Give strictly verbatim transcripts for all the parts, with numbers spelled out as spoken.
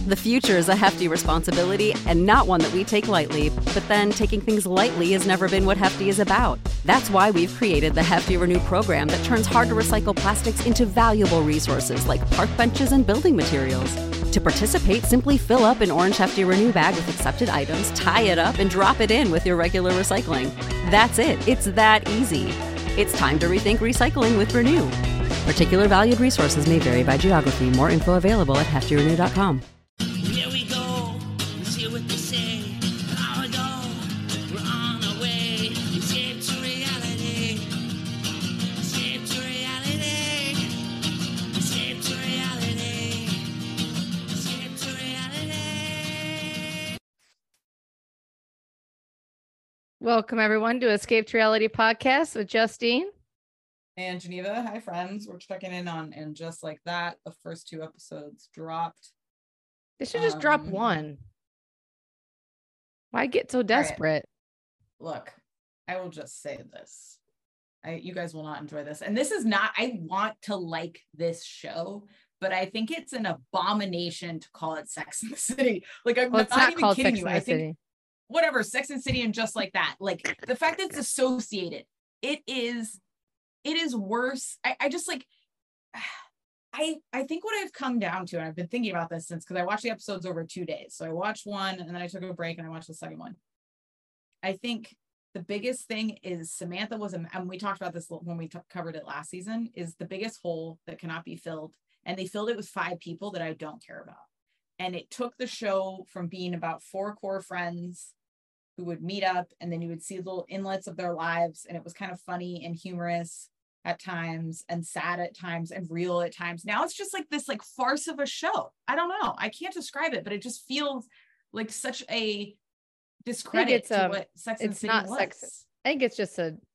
The future is a hefty responsibility and not one that we take lightly, but then taking things lightly has never been what Hefty is about. That's why we've created the Hefty Renew program that turns hard-to-recycle plastics into valuable resources like park benches and building materials. To participate, simply fill up an orange Hefty Renew bag with accepted items, tie it up, and drop it in with your regular recycling. That's it. It's that easy. It's time to rethink recycling with Renew. Particular valued resources may vary by geography. More info available at hefty renew dot com. Here we go, let's hear what they say. Now we go, we're on our way. Escape to reality. Escape to reality. Escape to reality. Escape to reality. Welcome everyone to Escape to Reality podcast with Justine and Geneva. Hi friends, we're checking in on And Just Like That. The first two episodes dropped. They should just um, drop one. Why get so desperate? Right. Look, I will just say this. I, you guys will not enjoy this. And this is not, I want to like this show, but I think it's an abomination to call it Sex and the City. Like, I'm well, it's not, not even called kidding Sex you. and I the think, City. Whatever, Sex and the City and Just Like That. Like, the fact that it's associated, it is, it is worse. I, I just like, I, I think what I've come down to, and I've been thinking about this since, because I watched the episodes over two days. So I watched one and then I took a break and I watched the second one. I think the biggest thing is Samantha was, a, and we talked about this when we t- covered it last season, is the biggest hole that cannot be filled. And they filled it with five people that I don't care about. And it took the show from being about four core friends who would meet up and then you would see little inlets of their lives. And it was kind of funny and humorous at times and sad at times and real at times. Now it's just like this like farce of a show. I don't know. I can't describe it, but it just feels like such a discredit it's, to um, what Sex and the it's City not was. sex. I think it's just a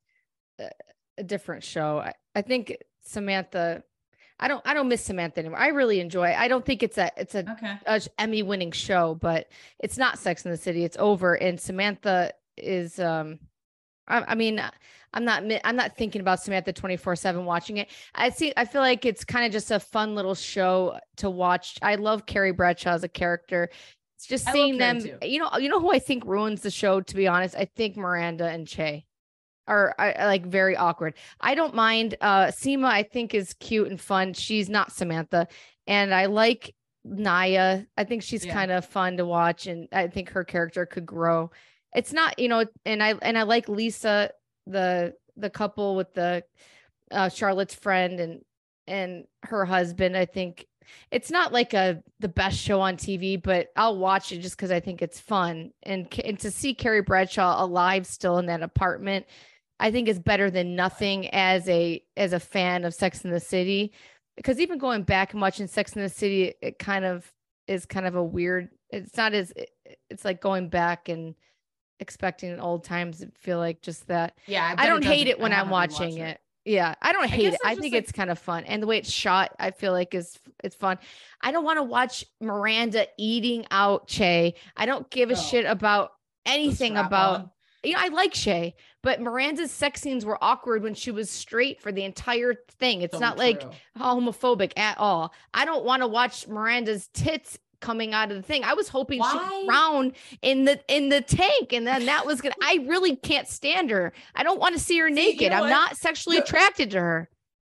a different show. I, I think Samantha, I don't I don't miss Samantha anymore. I really enjoy it. I don't think it's a it's a, okay. a Emmy winning show, but it's not Sex and the City. It's over. And Samantha is um I, I mean I'm not, I'm not thinking about Samantha twenty-four seven watching it. I see, I feel like it's kind of just a fun little show to watch. I love Carrie Bradshaw as a character. It's just I seeing them, too. you know, you know who I think ruins the show, to be honest. I think Miranda and Che are, are, are like very awkward. I don't mind. Uh, Seema, I think, is cute and fun. She's not Samantha. And I like Naya. I think she's yeah. kind of fun to watch. And I think her character could grow. It's not, you know, and I, and I like Lisa, the the couple with the uh Charlotte's friend and and her husband. I think it's not like a the best show on T V, but I'll watch it just because I think it's fun. And and to see Carrie Bradshaw alive still in that apartment, I think is better than nothing as a as a fan of Sex and the City. Because even going back and watching Sex and the City, it kind of is kind of a weird, it's not as it's like going back and expecting old times. Feel like just that. Yeah, I don't hate it when I'm watching it. it. Yeah, I don't hate I it. I think like... it's kind of fun, and the way it's shot, I feel like is it's fun. I don't want to watch Miranda eating out Che. I don't give a oh. shit about anything about. On. You know, I like Che, but Miranda's sex scenes were awkward when she was straight for the entire thing. It's so not true. Like homophobic at all. I don't want to watch Miranda's tits coming out of the thing. I was hoping Why? she'd drown in the in the tank, and then that was gonna I really can't stand her. I don't want to see her see, naked. You know I'm what? not sexually the, attracted to her.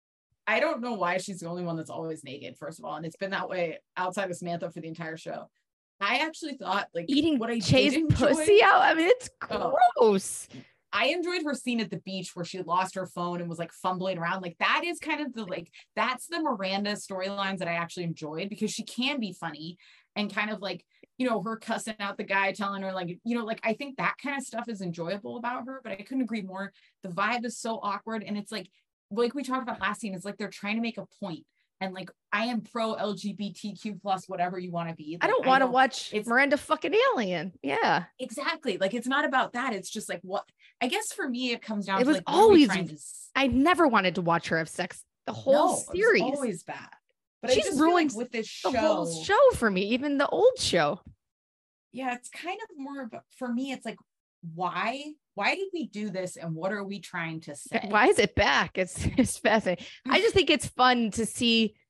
I don't know why she's the only one that's always naked, first of all, and it's been that way outside of Samantha for the entire show. I actually thought like eating what I Che's did pussy enjoy, out. I mean, it's gross. Oh. I enjoyed her scene at the beach where she lost her phone and was like fumbling around. Like that is kind of the like that's the Miranda storylines that I actually enjoyed, because she can be funny. And kind of like, you know, her cussing out the guy, telling her like, you know, like, I think that kind of stuff is enjoyable about her, but I couldn't agree more. The vibe is so awkward. And it's like, like we talked about last scene, it's like, they're trying to make a point. And like, I am pro L G B T Q plus, whatever you want to be. Like, I don't want to watch it's, Miranda fucking alien. Yeah, exactly. Like, it's not about that. It's just like, what, I guess for me, it comes down it to was like, always, to... I never wanted to watch her have sex. The whole no, series. It was always bad. But she's I just ruined like with this show, the whole show for me, even the old show. Yeah, it's kind of more about, for me, it's like, why, why did we do this? And what are we trying to say? Why is it back? It's, it's fascinating. I just think it's fun to see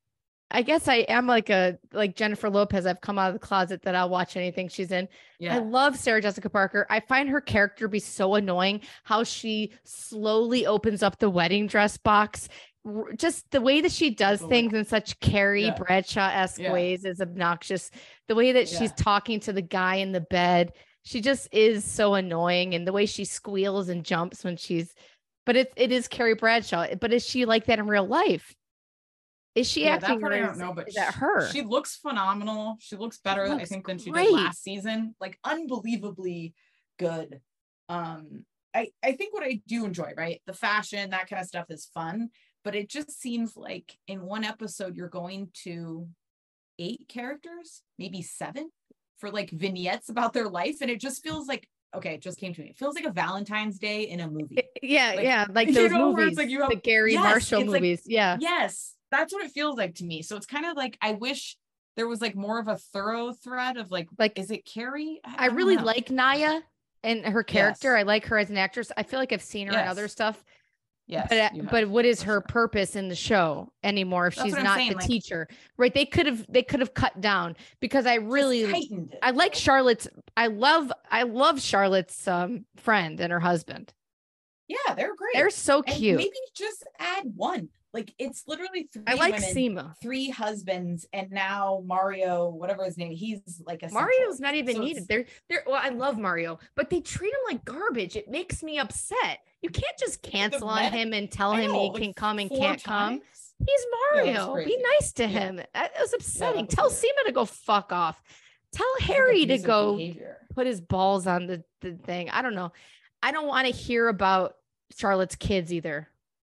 I guess I am like a like Jennifer Lopez. I've come out of the closet that I'll watch anything she's in. Yeah. I love Sarah Jessica Parker. I find her character be so annoying. How she slowly opens up the wedding dress box. R- Just the way that she does Totally. things in such Carrie Yeah. Bradshaw-esque Yeah. ways is obnoxious. The way that she's Yeah. talking to the guy in the bed, she just is so annoying. And the way she squeals and jumps when she's, but it, it is Carrie Bradshaw. But is she like that in real life? Is she Yeah, acting? that part or I is- don't know, but is that she- her? She looks phenomenal. She looks better, I looks think, than she great. did last season. Like unbelievably good. Um, I I think what I do enjoy, right? The fashion, that kind of stuff is fun, but it just seems like in one episode you're going to eight characters, maybe seven, for like vignettes about their life, and it just feels like okay, it just came to me. It feels like a Valentine's Day in a movie. Yeah, Like, yeah, like you those know, where movies, it's like you have- the Gary Yes, Marshall it's like- movies. yeah, Yes, that's what it feels like to me. So it's kind of like I wish there was like more of a thorough thread of like, Like, is it Carrie? I don't really know. like Naya and her character. Yes. I like her as an actress. I feel like I've seen her in Yes. other stuff. Yes, But uh, you have, but what is for her sure. purpose in the show anymore if That's she's what I'm not saying, the like- teacher? Right? They could have they could have cut down because I Just really tightened it. I like Charlotte's. I love I love Charlotte's um friend and her husband. Yeah, they're great. They're so And cute. maybe just add one. Like it's literally three I like women, Seema. three husbands, and now Mario, whatever his name, he's like a Mario's not even So needed. it's- They're they're well, I love Mario, but they treat him like garbage. It makes me upset. You can't just cancel on men- him and tell I him know, he like can come and four can't come. times. He's Yeah, that's Mario. Be crazy. nice to Yeah. him. That was upsetting. was Tell weird. Seema to go fuck off. Tell It's like Harry to abusive go behavior. put his balls on the, the thing. I don't know. I don't want to hear about Charlotte's kids either.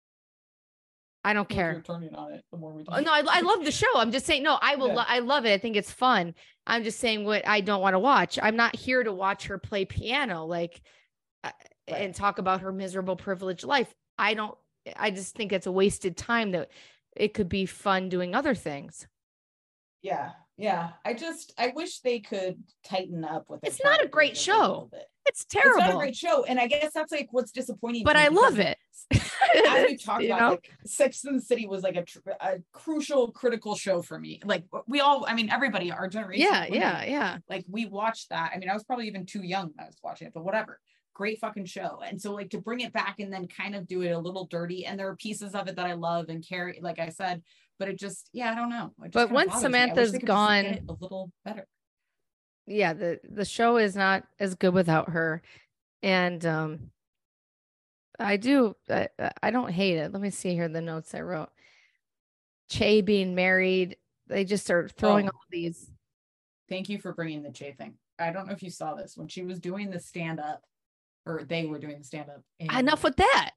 I don't You're care. turning on it the more we Oh, talk. no, I, I love the show. I'm just saying, no, I will. Yeah. lo- I love it. I think it's fun. I'm just saying what I don't want to watch. I'm not here to watch her play piano, like, uh, Right. and talk about her miserable, privileged life. I don't. I just think it's a wasted time. That it could be fun doing other things. Yeah, yeah. I just I wish they could tighten up with. their It's not a characters great just show. little bit. It's It's terrible, not a great show, and I guess that's like what's disappointing. but to me I love because it. As we talked You about, know? like Sex and the City was like a, tr- a crucial, critical show for me. Like we all, I mean, everybody, our generation. Yeah, of women, yeah, yeah. Like we watched that. I mean, I was probably even too young when I was watching it, but whatever. Great fucking show. And so like to bring it back and then kind of do it a little dirty. And there are pieces of it that I love and carry, like I said, but it just, yeah, I don't know. It just But kinda once bothers me. I wish Samantha's they could just gone- get it a little better. Yeah, the the show is not as good without her, and um, I do I, I don't hate it. Let me see here the notes I wrote. Che being married, they just start throwing Oh. all these. Thank you for bringing the Che thing. I don't know if you saw this when she was doing the stand up, or they were doing the stand up. Enough with that.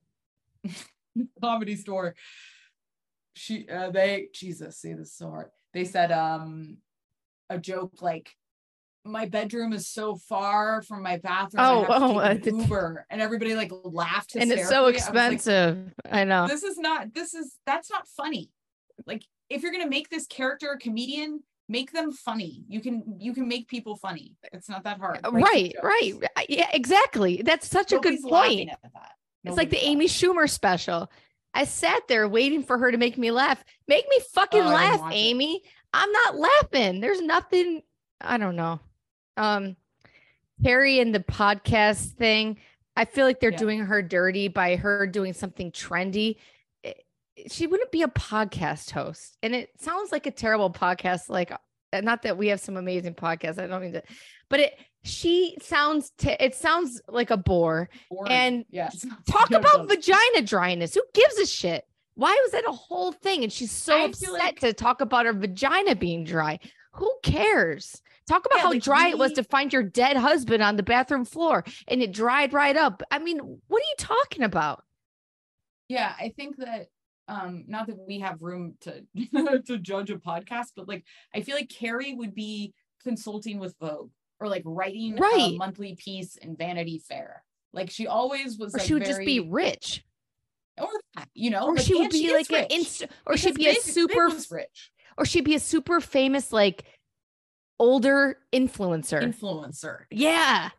Comedy Store. She, uh, they, Jesus, see, this is so hard. They said, um, a joke like, my bedroom is so far from my bathroom. I Oh, have to oh, take uh, an the- Uber, and everybody like laughed. And it's so hysterically. I was like, expensive. I know. this is not. This is that's not funny. Like, if you're gonna make this character a comedian, make them funny. You can you can make people funny. It's not that hard. Write some Right, jokes. right. I- Yeah, exactly. That's such a Nobody's good laughing point. at that. It's like the Nobody's Amy Schumer special. I sat there waiting for her to make me laugh. Make me fucking Oh, I didn't laugh, watch it. Amy. I'm not laughing. There's nothing. I don't know. Um, Carrie and the podcast thing. I feel like they're Yeah. doing her dirty by her doing something trendy. It- She wouldn't be a podcast host, and it sounds like a terrible podcast. Like, uh, not that we have some amazing podcasts. I don't mean to, but it. She sounds. T- it sounds like a bore. boring. and yes. Talk Yeah, it about does. vagina dryness. Who gives a shit? Why was that a whole thing? And she's so I upset feel like- to talk about her vagina being dry. Who cares? Talk about Yeah, how like, dry it was we- to find your dead husband on the bathroom floor and it dried right up. I mean, what are you talking about? Yeah, I think that um not that we have room to to judge a podcast, but like I feel like Carrie would be consulting with Vogue or like writing Right. a monthly piece in Vanity Fair. Like she always was Or like she would just be very- rich. or that, you know, Or like, she would and be is like an rich, inst- or she'd because be a Big- Big super was rich or she'd be a super famous like older influencer. influencer. Yeah.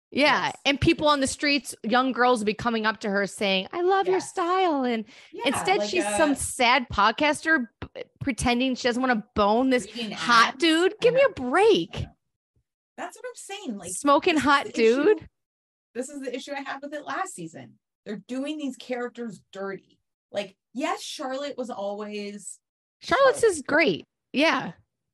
Yeah. Yes. And people on the streets, young girls will be coming up to her saying, I love your Yes. style. And Yeah, instead, like, she's uh, some sad podcaster b- pretending she doesn't want to bone this reading hot ads. dude. I Give me know. a break. I know. That's what I'm saying. Like Smoking this is hot the issue- dude. This is the issue I had with it last season. They're doing these characters dirty. Like, yes, Charlotte was always Charlotte's Charlotte. is great. Yeah.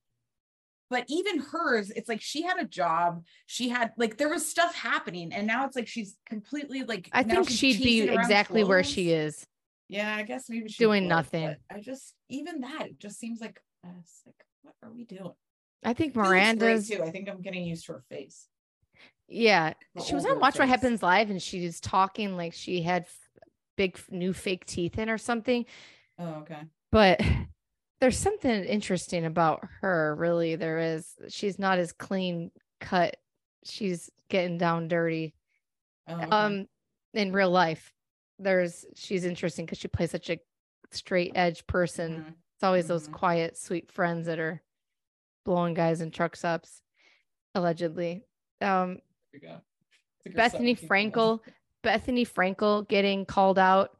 But even hers, it's like she had a job. She had like there was stuff happening, and now it's like she's completely like. I now think she's she'd be chasing around exactly where clothes. she is. Yeah, I guess maybe she's Doing nothing. I just even that it just seems like uh, it's like what are we doing? I think She looks great, Miranda's. too. I think I'm getting used to her face. Yeah. The She was on older Watch What face. Happens Live and she was talking like she had f- big f- new fake teeth in or something. Oh, okay. But there's something interesting about her, really. There is. She's not as clean cut. She's getting down dirty. Oh, okay. Um, in real life, there's she's interesting because she plays such a straight edge person. Mhm. It's always those Mhm. quiet, sweet friends that are blowing guys in truck stops, allegedly. Um, Here we go. Took her Bethany seventeen minutes. Frankel, Bethany Frankel getting called out.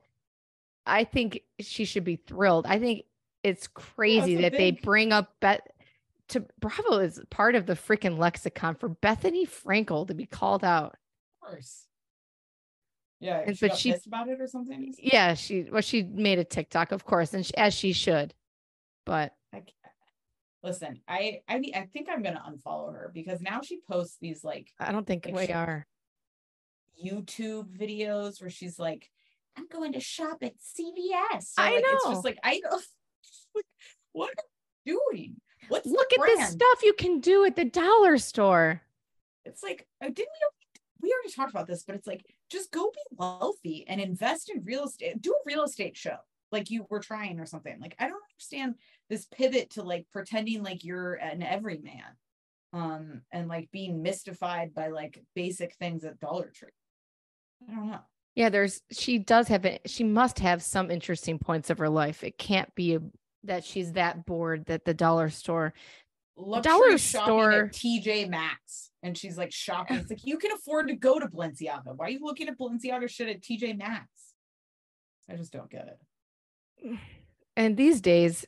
I think she should be thrilled. I think it's crazy a that they big- bring up Beth to Bravo is part of the freaking lexicon for Bethany Frankel to be called out. Of course. Yeah, And- she but got she- pissed about it or something. Yeah, she well she made a TikTok, of course, and she, as she should. But I can't. Listen, I I mean, I think I'm gonna unfollow her because now she posts these like I don't think Like we she- are. YouTube videos where she's like, "I'm going to shop at C V S." I like, It's know. just like I know. Like, what are you doing? What's the Look at this brand? stuff you can do at the dollar store. It's like, uh, didn't we? already- We already talked about this, but it's like, just go be wealthy and invest in real estate. Do a real estate show like you were trying or something. Like, I don't understand this pivot to like pretending like you're an everyman, um, and like being mystified by like basic things at Dollar Tree. I don't know. Yeah, there's she does have it. She must have some interesting points of her life. It can't be a, that she's that bored that the dollar store. Luxury Dollar shopping store- at T J Maxx, and she's like shopping. It's like you can afford to go to Balenciaga. Why are you looking at Balenciaga shit at T J Maxx? I just don't get it. And these days,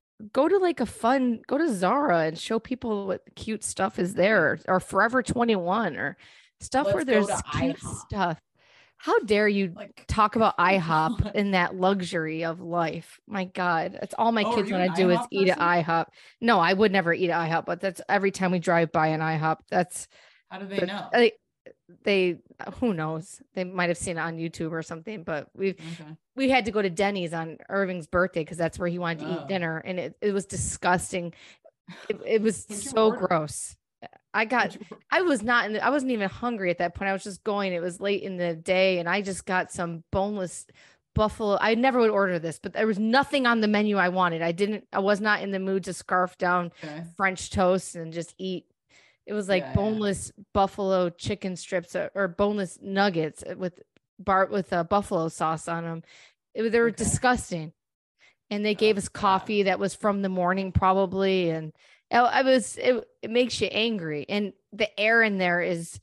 go to like a fun, go to Zara and show people what cute stuff is there, or Forever twenty-one, or stuff where Let's go there's to cute IHOP. stuff. How dare you Like talk about come IHOP on. and that luxury of life? My God, that's all my Oh, are kids you want an to do is IHOP eat at person? IHOP. No, I would never eat at IHOP, but that's every time we drive by an IHOP. That's How do they the- know? they, they who knows? They might have seen it on YouTube or something. But we've Okay. we had to go to Denny's on Irving's birthday because that's where he wanted to eat Oh. dinner, and it, it was disgusting. It, it was What'd you so order? gross. I got I was not in the, I wasn't even hungry at that point. I was just going. It was late in the day and I just got some boneless buffalo. I never would order this, but there was nothing on the menu I wanted. I didn't I was not in the mood to scarf down Okay. French toast and just eat. It was like Yeah, yeah. boneless buffalo chicken strips or, or boneless nuggets with bar with a buffalo sauce on them. It, was- they were Okay. disgusting. And they gave That's us bad. coffee that was from the morning probably, and I I was it, it makes you angry, and the air in there is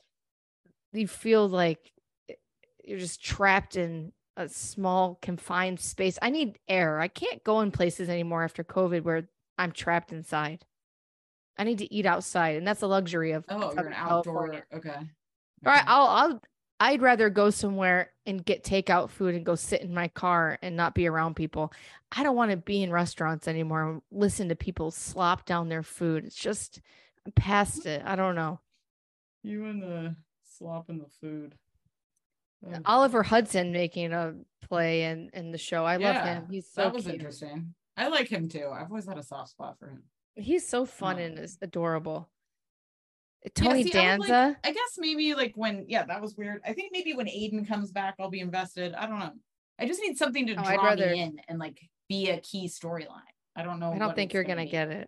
you feel like you're just trapped in a small confined space. I need air. I can't go in places anymore after COVID where I'm trapped inside. I need to eat outside, and that's a luxury of Oh, you're Southern an outdoor. California. Okay. All right, Okay. I'll I'll I'd rather go somewhere and get takeout food and go sit in my car and not be around people. I don't want to be in restaurants anymore and listen to people slop down their food. It's just I'm past it. I don't know. You and the slop in the food. Oh, Oliver Hudson making a play in in the show. I love yeah, him. He's so that was cute. interesting. I like him too. I've always had a soft spot for him. He's so fun Oh. and is adorable. Yeah, Tony see, I would Danza. like- I guess maybe like when, yeah, that was weird. I think maybe when Aiden comes back, I'll be invested. I don't know. I just need something to Oh, draw I'd rather- me in and like be a key storyline. I don't know. I don't what think it's you're gonna be. get it.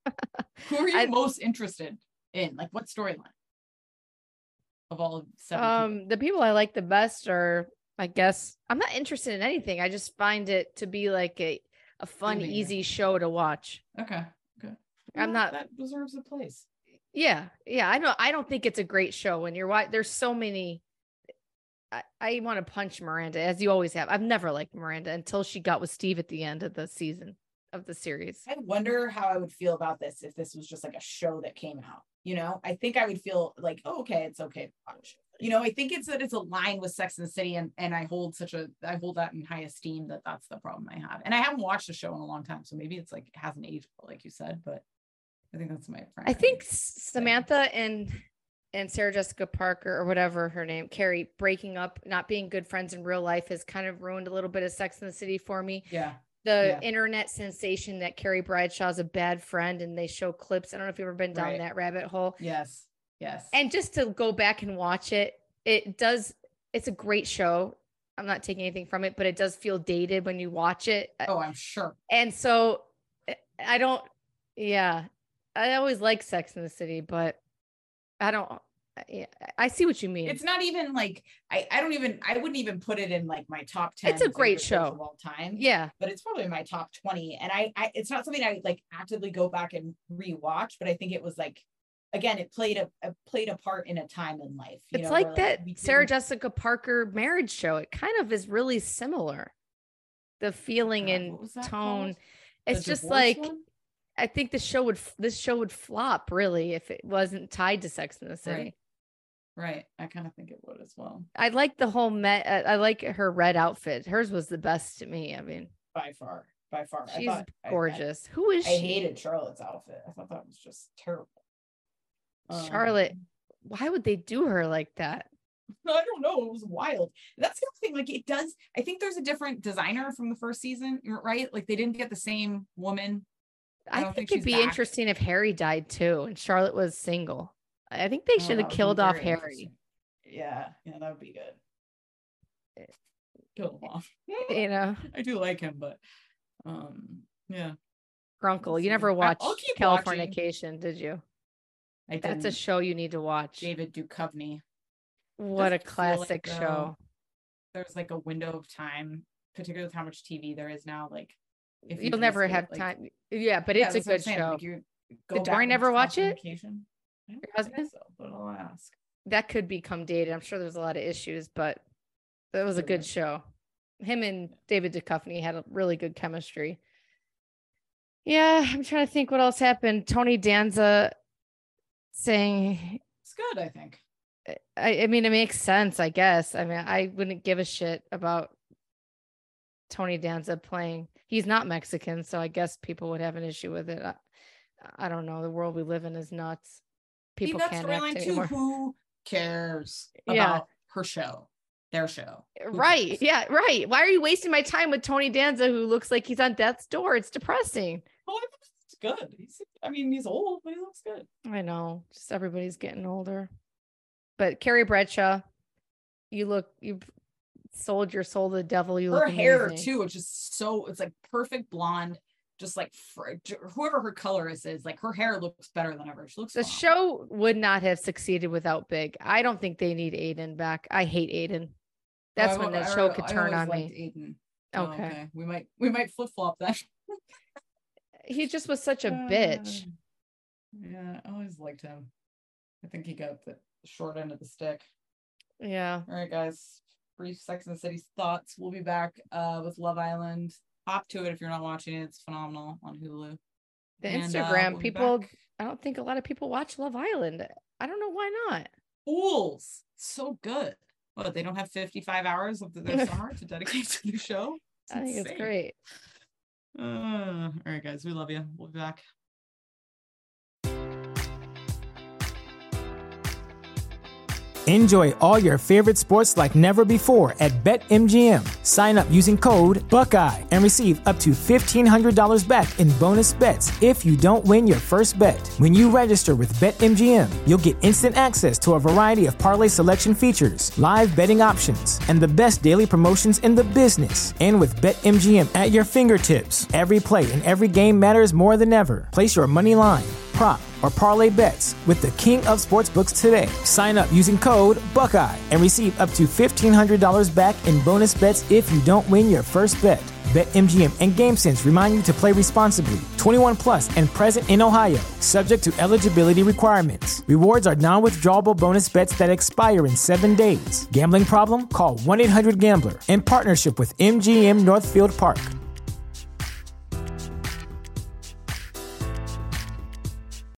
Who are you I- most interested in? Like what storyline of all of seven? people? Um, the people I like the best are, I guess, I'm not interested in anything. I just find it to be like a a fun, Soothing. easy show to watch. Okay. Okay. I'm Well, not- That deserves a place. Yeah. Yeah. I know. I don't think it's a great show when you're watching. There's so many. I, I want to punch Miranda, as you always have. I've never liked Miranda until she got with Steve at the end of the season of the series. I wonder how I would feel about this if this was just like a show that came out. You know, I think I would feel like, oh, okay, it's okay to watch. You know, I think it's that it's aligned with Sex and the City, and and I hold such a I hold that in high esteem that that's the problem I have. And I haven't watched the show in a long time, so maybe it's like it hasn't aged, like you said. But I think that's my. I think Samantha and. and Sarah Jessica Parker, or whatever her name, Carrie, breaking up, not being good friends in real life has kind of ruined a little bit of Sex and the City for me. Yeah. The yeah. internet sensation that Carrie Bradshaw is a bad friend, and they show clips. I don't know if you've ever been down right. that rabbit hole. Yes. Yes. And just to go back and watch it, it does, it's a great show. I'm not taking anything from it, but it does feel dated when you watch it. Oh, I'm sure. And so I don't, yeah, I always like Sex and the City, but I don't, yeah, I see what you mean. It's not even like, I, I don't even, I wouldn't even put it in like my top ten. It's a great show of all time. Yeah. But it's probably in my top twenty. And I, I, it's not something I like actively go back and rewatch, but I think it was like, again, it played a, a played a part in a time in life. You it's know, like where, that like, Sarah Jessica Parker marriage show. It kind of is really similar. The feeling God, and tone. Called? It's The just divorce like, one? I think the show would, this show would flop really if it wasn't tied to Sex and the City. Right. Right. I kind of think it would as well. I like the whole Met. I like her red outfit. Hers was the best to me. I mean, by far, by far. She's I thought, gorgeous. I, I, Who is I she? hated Charlotte's outfit. I thought that was just terrible. Charlotte. Um, Why would they do her like that? I don't know. It was wild. That's the other thing. Like it does. I think there's a different designer from the first season, right? Like they didn't get the same woman. I, I don't think, think it'd be she's back. interesting if Harry died too and Charlotte was single. I think they Oh, should that have would be killed off very Harry. interesting. Yeah, yeah, that would be good. Kill him off. You know, I do like him, but um, yeah. Grunkle. You never I- watched I'll keep Californication, did you? I That's a didn't. show you need to watch. David Duchovny. What a Doesn't feel like, classic though, show. There's like a window of time, particularly with how much T V there is now. Like, if You'll you've never missed it, have like- time. Yeah, but Yeah, it's a that's what I'm good saying, show. like, you go Did back Dorian and ever watch it? Californication. I don't Your think husband? so, but I'll ask. That could become dated. I'm sure there's a lot of issues, but that was a Sure good is. show. Him and David Duchovny had a really good chemistry. Yeah, I'm trying to think what else happened. Tony Danza saying, It's good, I think. I, I mean, it makes sense, I guess. I mean, I wouldn't give a shit about Tony Danza playing. He's not Mexican, so I guess people would have an issue with it. I, I don't know. The world we live in is nuts. People See, that's can't storyline act too. anymore. Who cares Yeah. about her show, their show? Who Right. cares? Yeah. Right. Why are you wasting my time with Tony Danza, who looks like he's on death's door? It's depressing. Oh, I think it's good. He's, I mean, he's old, but he looks good. I know. Just everybody's getting older. But Carrie Bradshaw, you look, you've sold your soul to the devil. You Her look hair amazing. too, it's just so, it's like perfect blonde, just like fr- whoever her colorist is, like her hair looks better than ever. She looks The phenomenal. show would not have succeeded without Big. I don't think they need Aiden back. I hate Aiden. That's Oh, when I- that I- show could I turn always on liked me. Aiden. Oh, Okay. We might, we might flip flop that. He just was such a Uh, bitch. Yeah, I always liked him. I think he got the short end of the stick. Yeah. All right, guys. Brief Sex and the City thoughts. We'll be back uh, with Love Island. Hop to it if you're not watching it. It's phenomenal on Hulu. The And, uh, Instagram we'll be people, back. I don't think a lot of people watch Love Island. I don't know why not. Fools. So good. What, they don't have fifty-five hours of their summer to dedicate to the show? It's I think it's insane. great. Uh, all right, guys. We love you. We'll be back. Enjoy all your favorite sports like never before at BetMGM. Sign up using code Buckeye and receive up to fifteen hundred dollars back in bonus bets if you don't win your first bet. When you register with BetMGM, you'll get instant access to a variety of parlay selection features, live betting options, and the best daily promotions in the business. And with BetMGM at your fingertips, every play and every game matters more than ever. Place your money line, prop, or parlay bets with the king of sportsbooks today. Sign up using code Buckeye and receive up to fifteen hundred dollars back in bonus bets if you don't win your first bet. BetMGM and GameSense remind you to play responsibly. twenty-one plus and present in Ohio, subject to eligibility requirements. Rewards are non-withdrawable bonus bets that expire in seven days. Gambling problem? Call one eight hundred gambler in partnership with M G M Northfield Park.